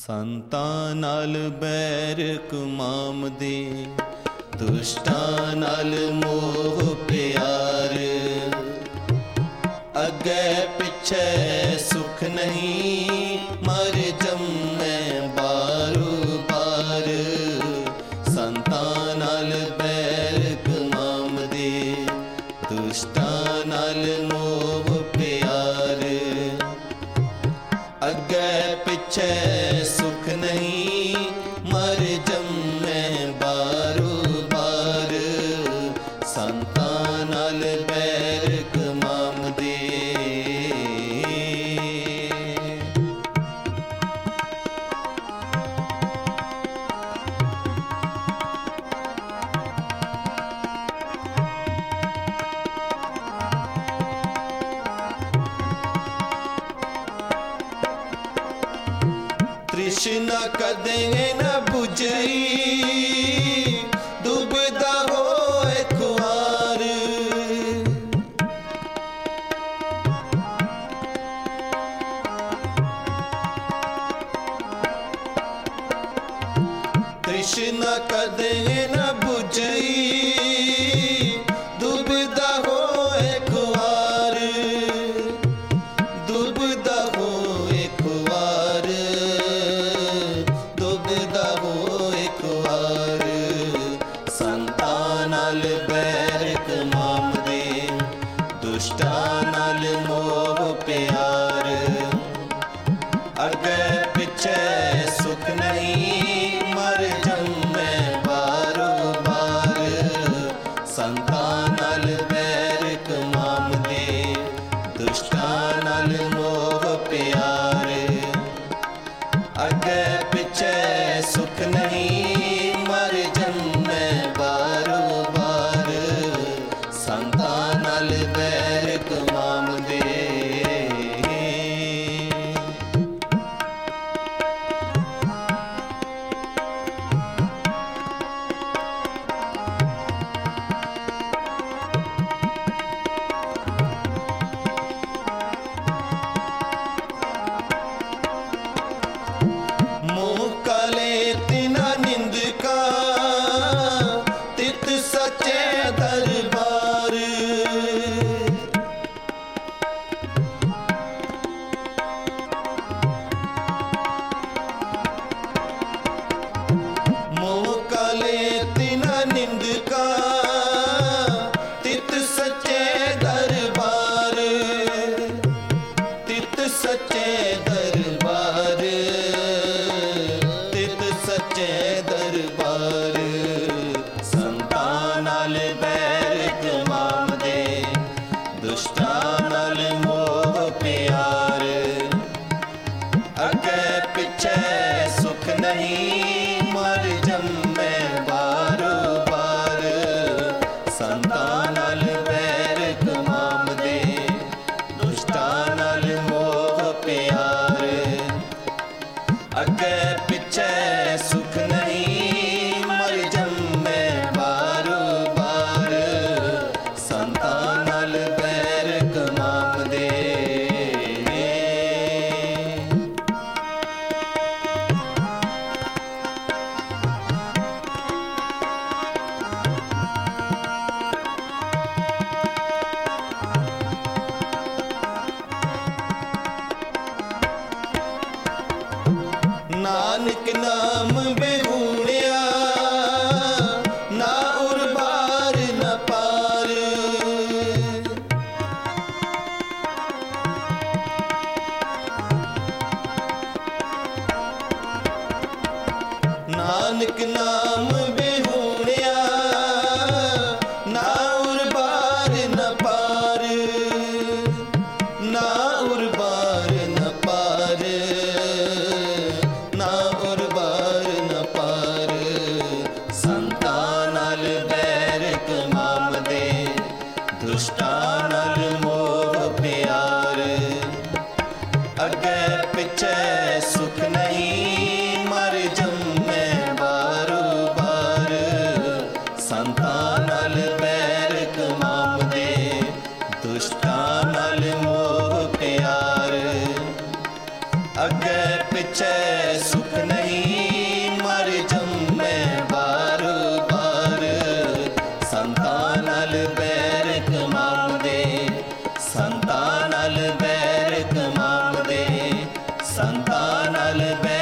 ਸੰਤਾਂ ਨਾਲ ਬੈਰ ਕਮਾਮਦੇ, ਦੁਸ਼ਟਾਂ ਨਾਲ ਮੋਹ ਪਿਆਰ। ਅੱਗੇ ਪਿੱਛੇ ਸੁਖ ਨਹੀਂ, ਮਰ ਜੰਮੈ ਬਾਰੂ ਬਾਰ। ਸੰਤਾਂ ਨਾਲ ਬੈਰ ਕਮਾਮਦੇ, ਦੁਸ਼ਟਾਂ ਨਾਲ ਮੋਹ ਪਿਆਰ। ਅੱਗੇ ਪਿੱਛੇ ਸੁਖ ਨਹੀਂ, ਮਰ ਜੰਮੈ ਬਾਰੂ ਬਾਰ। ਸੰਤਾਂ ਨਾਲ ਬੈਰ ਕਮਾਮਦੇ। ਤ੍ਰਿਸ਼ਨਾ ਕਦੇ ਨਾ ਬੁਝਈ, ਡੁੱਬਦਾ ਹੋਏ ਖੁਆਰ। ਤ੍ਰਿਸ਼ਨਾ ਕਦੇ ਨਾ ਬੁਝਈ, ਡੁੱਬਦਾ ਹੋਏ ਖੁਆਰ। ਡੁੱਬਦਾ ਹੋਏ ਖੁਆਰ, ਡੁੱਬਦਾ ਹੋਏ ਖੁਆਰ। ਸੰਤਾਂ ਨਾਲ ਬੈਰ ਕਮਾਮਦੇ, ਦੁਸ਼ਟਾਂ ਨਾਲ ਮੋਹ ਪਿਆਰ। ਅੱਗੇ ਪਿੱਛੇ ਸੁਖ ਨਹੀਂ, ਮਰ ਜੰਮੈ ਬਾਰੋ ਬਾਰ। ਸੰਤਾਂ ਨਾਲ ਬੈਰ ਕਮਾਮਦੇ, ਦੁਸ਼ਟਾਂ ਨਾਲ ਮੋਹ ਪਿਆਰ। ਅੱਗੇ ਪਿੱਛੇ ਸੁਖ ਨਹੀਂ, ਮਰ ਜੰਮੈ ਬਾਰੋ ਬਾਰ। ਸੰਤਾਂ ਨਾਲ ਬੈਰ ਕਮਾਮਦੇ। ਮੋਹ ਕਾਲੇ ਤਿਨਾ ਨਿੰਦਕਾ, ਤਿਤ ਸੱਚੇ ਦਰਬਾਰ। ਮੋਹ ਕਾਲੇ ਤਿਨਾ ਨਿੰਦਕਾ, ਤਿਤ ਸੱਚੇ ਦਰਬਾਰ। ਤਿਤ ਸੱਚੇ ਦਰਬਾਰ, ਤਿਤ ਸੱਚੇ ਦਰਬਾਰ। ਸੰਤਾਂ ਨਾਲ ਬੈਰ ਕਮਾਮਦੇ, ਦੁਸ਼ਟਾਂ ਨਾਲ ਮੋਹ ਪਿਆਰ। ਅੱਗੇ ਪਿੱਛੇ ਸੁਖ ਨਹੀਂ, ਮਰ ਜੰਮੈ ਬਾਰੋ ਬਾਰ। ਸੰਤਾਂ ਨਾਲ ਬੈਰ ਕਮਾਮਦੇ, ਦੁਸ਼ਟਾਂ ਨਾਲ ਮੋਹ ਪਿਆਰ। ਅੱਗੇ ਪਿੱਛੇ ਸੁਖ ਨਹੀਂ, ਮਰ ਜੰਮੈ ਬਾਰੋ ਬਾਰ। ਸੰਤਾਂ ਨਾਲ ਬੈਰ ਕਮਾਮਦੇ। ਨਾਨਕ ਨਾਮ ਬਿਹੂਣਿਆ, ਨਾ ਉਰ ਬਾਰ ਨਾ ਪਾਰ। ਨਾਨਕ ਨਾਮ ਬਿਹੂਣਿਆ, ਨਾ ਉਰ ਬਾਰ ਨਾ ਪਾਰ। ਨਾ ਉਰ ਬਾਰ ਨਾ ਪਾਰ, ਨਾ ਉਰ ਬਾਰ ਨਾ ਪਾਰ। ਸੰਤਾਂ ਨਾਲ ਬੈਰ ਕਮਾਮਦੇ, ਦੁਸ਼ਟਾਂ ਨਾਲ ਮੋਹ ਪਿਆਰ। ਅੱਗੇ ਪਿੱਛੇ ਸੁਖ ਨਹੀਂ, ਮਰ ਜੰਮੈ ਬਾਰੋ ਬਾਰ। ਸੰਤਾਂ ਨਾਲ ਬੈਰ ਕਮਾਮਦੇ, ਦੁਸ਼ਟਾਂ ਨਾਲ ਮੋਹ ਪਿਆਰ। ਅੱਗੇ ਪਿੱਛੇ ਸੁਖ ਨਾਲ ਬੈਰ ਕਮਾਉਂਦੇ, ਸੰਤਾਂ ਨਾਲ ਬੈਰ ਕਮਾਉਂਦੇ, ਸੰਤਾਂ ਨਾਲ